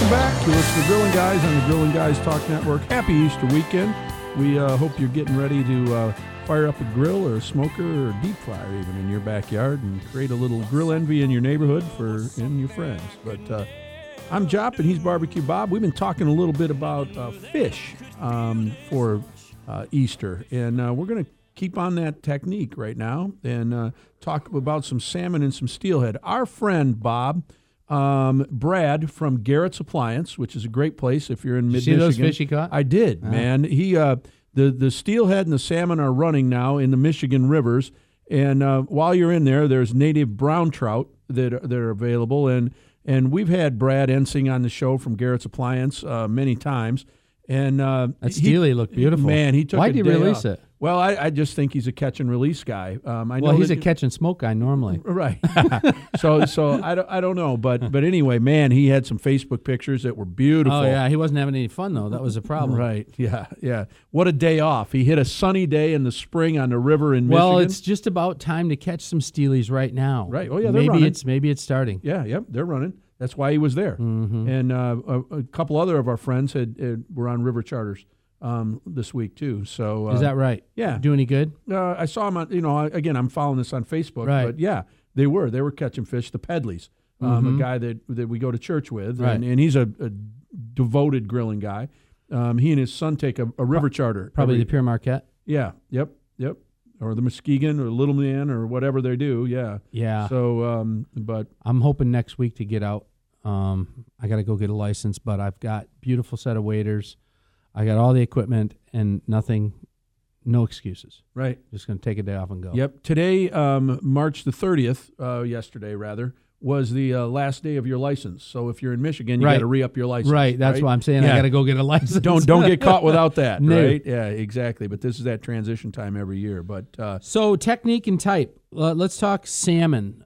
Welcome back. You're listening to Grilling Guys on the Grilling Guys Talk Network. Happy Easter weekend. We hope you're getting ready to fire up a grill or a smoker or a deep fryer even in your backyard and create a little grill envy in your neighborhood and your friends. But I'm Jop and he's Barbecue Bob. We've been talking a little bit about fish for Easter, and we're going to keep on that technique right now and talk about some salmon and some steelhead. Our friend Bob, Brad from Garrett's Appliance, which is a great place if you're in mid-Michigan. See those fish he caught? I did, man. He the steelhead and the salmon are running now in the Michigan rivers, and while you're in there, there's native brown trout that are available, and we've had Brad Ensing on the show from Garrett's Appliance many times. And that steely looked beautiful. Man, he took Why did he release off. it? Well, I just think he's a catch and release guy. He's a catch and smoke guy normally. Right. so I don't know, but anyway, man, he had some Facebook pictures that were beautiful. Oh yeah, he wasn't having any fun though. That was a problem. Right. Yeah. What a day off. He hit a sunny day in the spring on the river in Michigan. Well, it's just about time to catch some steelies right now. Right. Oh yeah, they're running. Maybe it's starting. Yeah. Yep. They're running. That's why he was there. Mm-hmm. And a couple other of our friends were on river charters this week too. So is that right? Yeah. Do any good? I saw him on. Again, I'm following this on Facebook. Right. But yeah, they were catching fish. The Pedleys, a guy that we go to church with, right. and he's a devoted grilling guy. He and his son take a river charter. Probably the Pure Marquette. Yeah. Yep. Or the Muskegon or Little Man or whatever they do. Yeah. Yeah. So, but I'm hoping next week to get out. I got to go get a license, but I've got beautiful set of waders. I got all the equipment and no excuses. Right. Just going to take a day off and go. Yep. Today, March the 30th, yesterday rather, was the last day of your license. So if you're in Michigan, you got to re-up your license. Right. That's why I'm saying I got to go get a license. Don't get caught without that. No. Right. Yeah, exactly. But this is that transition time every year. But so technique and type. Let's talk salmon.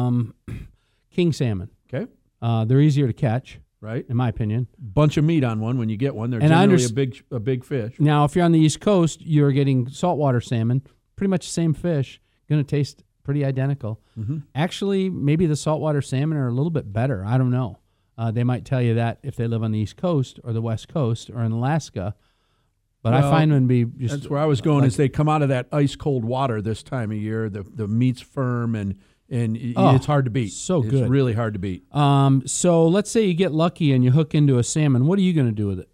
King salmon. Okay. They're easier to catch. Right. In my opinion. Bunch of meat on one when you get one. They're and generally a big fish. Now, if you're on the East Coast, you're getting saltwater salmon, pretty much the same fish, going to taste pretty identical. Mm-hmm. Actually, maybe the saltwater salmon are a little bit better. I don't know. They might tell you that if they live on the East Coast or the West Coast or in Alaska. But I find them to be just... That's where I was going, is they come out of that ice-cold water this time of year. The meat's firm and it's hard to beat. So good. It's really hard to beat. So let's say you get lucky and you hook into a salmon. What are you going to do with it?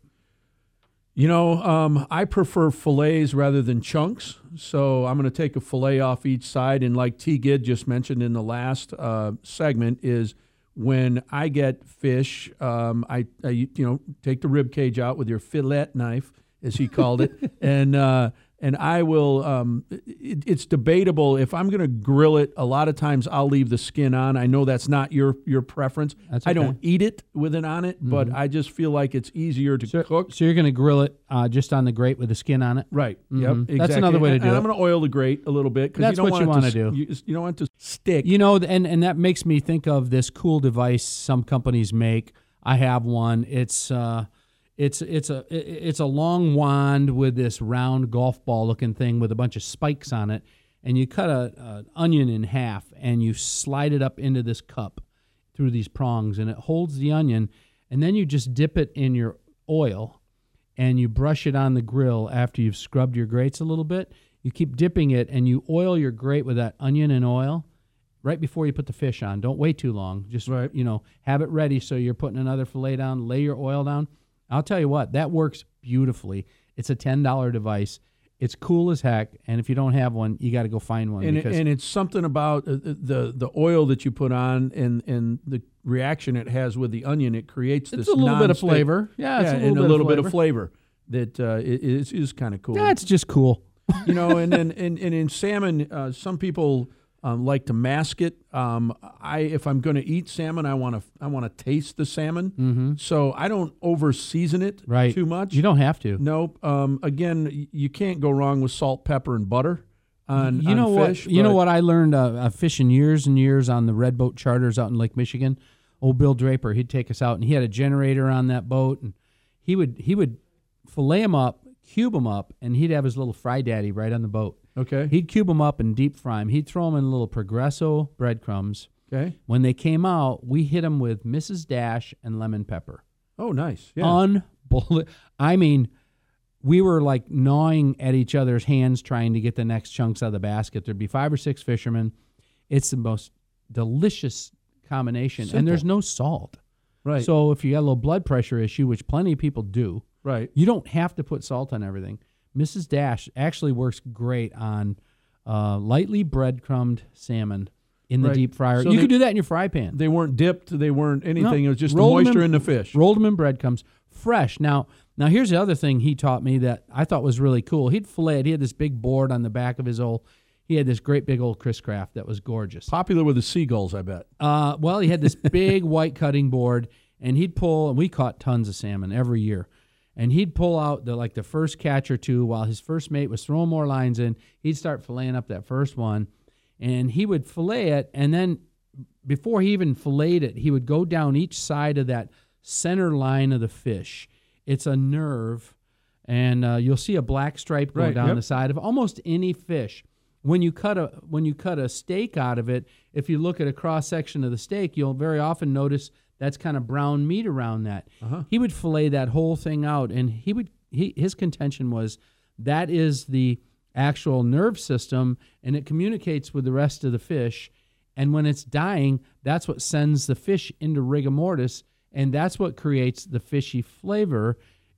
I prefer fillets rather than chunks. So I'm going to take a fillet off each side. And like T. Gid just mentioned in the last segment, is when I get fish, I take the rib cage out with your fillet knife, as he called it, and I will. It's debatable if I'm going to grill it. A lot of times I'll leave the skin on. I know that's not your preference. That's okay. I don't eat it with it on it, but I just feel like it's easier to cook. So you're going to grill it just on the grate with the skin on it, right? Mm-hmm. Yep, exactly. That's another way to do it. I'm going to oil the grate a little bit because that's what you want to do. You don't want it to stick. And that makes me think of this cool device some companies make. I have one. It's a long wand with this round golf ball looking thing with a bunch of spikes on it, and you cut an onion in half and you slide it up into this cup through these prongs, and it holds the onion, and then you just dip it in your oil and you brush it on the grill after you've scrubbed your grates a little bit. You keep dipping it and you oil your grate with that onion and oil right before you put the fish on. Don't wait too long. Just have it ready so you're putting another fillet down, lay your oil down. I'll tell you what, that works beautifully. It's a $10 device. It's cool as heck, and if you don't have one, you got to go find one. And it's something about the oil that you put on and the reaction it has with the onion. It creates this a little bit of flavor. Yeah, it's a little bit of flavor that is kind of cool. Yeah, it's just cool. And then in salmon, some people like to mask it. If I'm going to eat salmon, I want to taste the salmon. Mm-hmm. So I don't over season it too much. You don't have to. Nope. Again, you can't go wrong with salt, pepper, and butter on fish. You know what I learned fishing years and years on the Redboat charters out in Lake Michigan? Old Bill Draper, he'd take us out, and he had a generator on that boat, and he would fillet them up, cube them up, and he'd have his little fry daddy right on the boat. Okay. He'd cube them up and deep fry them. He'd throw them in little Progresso breadcrumbs. Okay. When they came out, we hit them with Mrs. Dash and lemon pepper. Oh, nice. Yeah. Unbelievable. I mean, we were like gnawing at each other's hands trying to get the next chunks out of the basket. There'd be 5 or 6 fishermen. It's the most delicious combination. Simple. And there's no salt. Right. So if you got a little blood pressure issue, which plenty of people do, right. you don't have to put salt on everything. Mrs. Dash actually works great on lightly breadcrumbed salmon in the Right. deep fryer. So You they- could do that in your fry pan. They weren't dipped. They weren't anything. No. It was just the Rolled 'em moisture in the fish. Rolled them in breadcrumbs, fresh. Now here's the other thing he taught me that I thought was really cool. He'd fillet it. He had this big board on the back of his he had this great big old Chris Craft that was gorgeous. Popular with the seagulls, I bet. Well, he had this big white cutting board, and he'd pull, and we caught tons of salmon every year. And he'd pull out the first catch or two while his first mate was throwing more lines in. He'd start filleting up that first one, and he would fillet it, and then before he even filleted it, he would go down each side of that center line of the fish. It's a nerve, and you'll see a black stripe go Right, down yep. the side of almost any fish. When you cut a steak out of it, if you look at a cross section of the steak, you'll very often notice that's kind of brown meat around that. Uh-huh. He would fillet that whole thing out, and his contention was that is the actual nerve system, and it communicates with the rest of the fish. And when it's dying, that's what sends the fish into rigor mortis, and that's what creates the fishy flavor.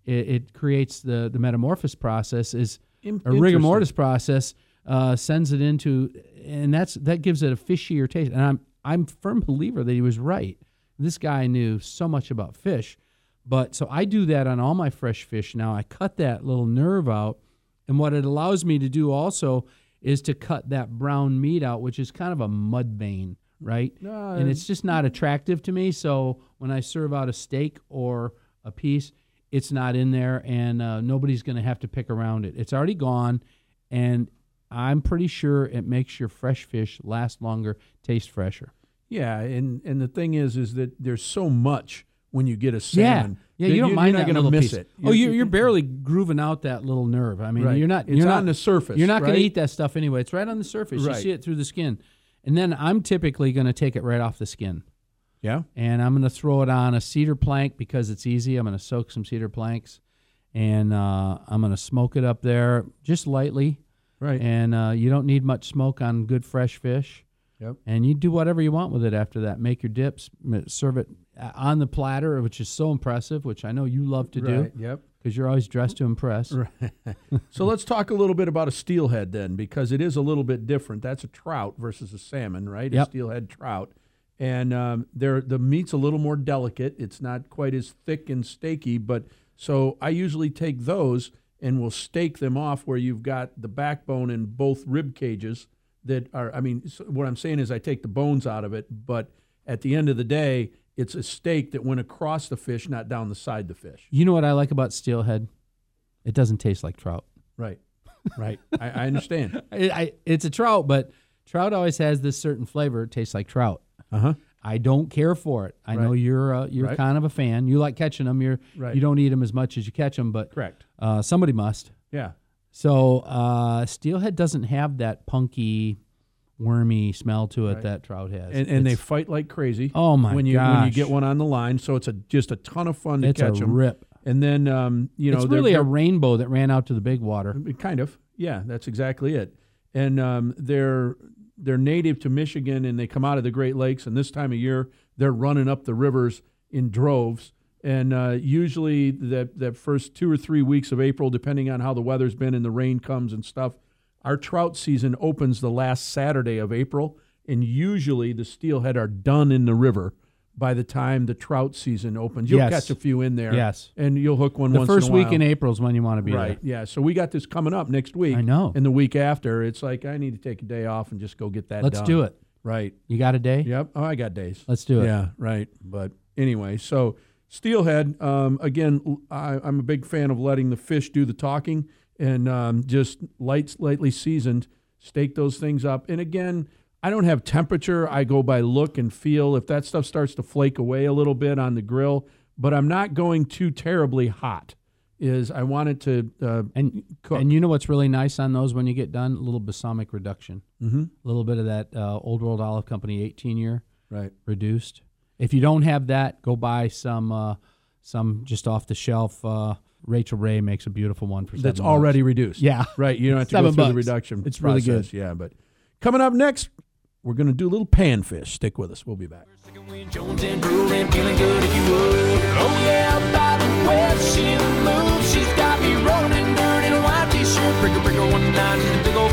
It creates the metamorphosis process is a rigor Interesting. mortis process. Sends it into, and that gives it a fishier taste. And I'm a firm believer that he was right. This guy knew so much about fish, but so I do that on all my fresh fish now. I cut that little nerve out, and what it allows me to do also is to cut that brown meat out, which is kind of a mud vein, right? And it's just not attractive to me. So when I serve out a steak or a piece, it's not in there, and nobody's going to have to pick around it. It's already gone, and I'm pretty sure it makes your fresh fish last longer, taste fresher. Yeah, and the thing is that there's so much when you get a salmon. Yeah, that you don't mind you're that not little gonna miss piece. it. You're barely grooving out that little nerve. I mean, Right. you're not. It's you're on not, the surface, You're not going right? to eat that stuff anyway. It's right on the surface. Right. You see it through the skin, and then I'm typically going to take it right off the skin, Yeah. and I'm going to throw it on a cedar plank because it's easy. I'm going to soak some cedar planks, and I'm going to smoke it up there just lightly. Right. And you don't need much smoke on good fresh fish. Yep. And you do whatever you want with it after that. Make your dips, serve it on the platter, which is so impressive, which I know you love to do Right. Yep. because you're always dressed to impress. Right. So let's talk a little bit about a steelhead then, because it is a little bit different. That's a trout versus a salmon, right? Yep. A steelhead trout. And the meat's a little more delicate. It's not quite as thick and steaky, but so I usually take those and we'll steak them off where you've got the backbone in both rib cages that are, what I'm saying is I take the bones out of it, but at the end of the day, it's a steak that went across the fish, not down the side of the fish. You know what I like about steelhead? It doesn't taste like trout. Right. Right. I understand. It's a trout, but trout always has this certain flavor. It tastes like trout. Uh-huh. I don't care for it. I know Right. you're Right. kind of a fan. You like catching them. Right. You don't eat them as much as you catch them, but Correct. somebody must. Yeah. So steelhead doesn't have that punky, wormy smell to it Right. that trout has. And they fight like crazy. Oh my when you gosh. get one on the line, so it's just a ton of fun to it's catch a them. rip. And then It's really a rainbow that ran out to the big water. kind of, yeah, that's exactly it. And they're native to Michigan, and they come out of the Great Lakes. And this time of year, they're running up the rivers in droves. And usually that first 2 or 3 weeks of April, depending on how the weather's been and the rain comes and stuff, our trout season opens the last Saturday of April. And usually the steelhead are done in the river by the time the trout season opens. You'll Yes. catch a few in there. Yes. And you'll hook one The once first in a while. week in April is when you want to be Right, there. yeah. So we got this coming up next week. I know. And the week after, it's like I need to take a day off and just go get that Let's done. do it. Right. You got a day? Yep. Oh, I got days. Let's do it. Yeah, right. But anyway, so steelhead, again, I'm a big fan of letting the fish do the talking and just lightly seasoned, steak those things up. And again, I don't have temperature. I go by look and feel. If that stuff starts to flake away a little bit on the grill, but I'm not going too terribly hot. I want it to cook. And you know what's really nice on those when you get done? A little balsamic reduction. Mm-hmm. A little bit of that Old World Olive Company 18-year Right. reduced. If you don't have that, go buy some some just off the shelf. Rachel Ray makes a beautiful one for $7. That's already reduced. Yeah. Right. You don't have to go through the reduction It's really process. good. Yeah, but coming up next, we're going to do a little panfish. Stick with us. We'll be back. Jones and drooling, feeling good if you would. Oh yeah, by the way she moves, she's got me rolling in dirt in a white t-shirt. Breaker, 1 9 in the big old